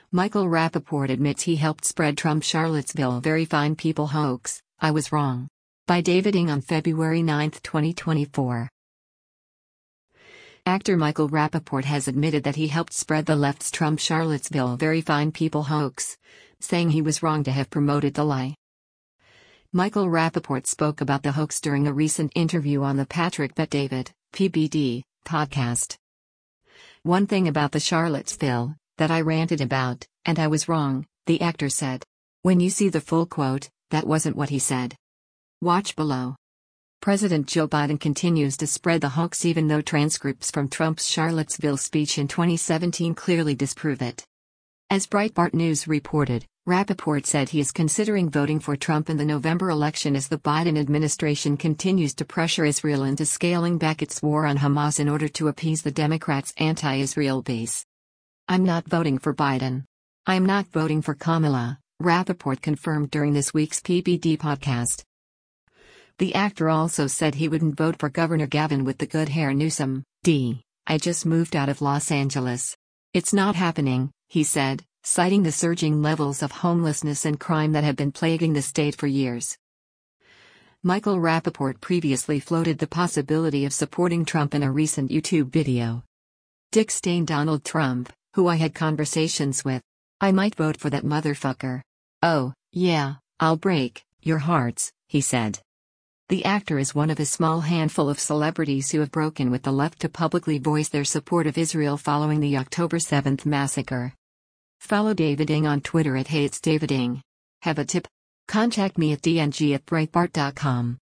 Michael Rappaport admits he helped spread Trump Charlottesville Very Fine People hoax. I was wrong. By David Ng on February 9, 2024. Actor Michael Rappaport has admitted that he helped spread the left's Trump Charlottesville Very Fine People hoax, saying he was wrong to have promoted the lie. Michael Rappaport spoke about the hoax during a recent interview on the Patrick Bet-David, PBD, podcast. "One thing about the Charlottesville, that I ranted about, and I was wrong," the actor said. When you see the full quote, that wasn't what he said. Watch below. President Joe Biden continues to spread the hoax even though transcripts from Trump's Charlottesville speech in 2017 clearly disprove it. As Breitbart News reported, Rappaport said he is considering voting for Trump in the November election as the Biden administration continues to pressure Israel into scaling back its war on Hamas in order to appease the Democrats' anti-Israel base. "I'm not voting for Biden. I'm not voting for Kamala," Rappaport confirmed during this week's PBD podcast. The actor also said he wouldn't vote for Governor Gavin with the good hair Newsom, D. "I just moved out of Los Angeles. It's not happening," he said, citing the surging levels of homelessness and crime that have been plaguing the state for years. Michael Rappaport previously floated the possibility of supporting Trump in a recent YouTube video. "Dick Stain Donald Trump, who I had conversations with. I might vote for that motherfucker. Oh, yeah, I'll break your hearts," he said. The actor is one of a small handful of celebrities who have broken with the left to publicly voice their support of Israel following the October 7th massacre. Follow David Ng on Twitter at @HeyIt'sDavidNg. Have a tip? Contact me at dng@breitbart.com.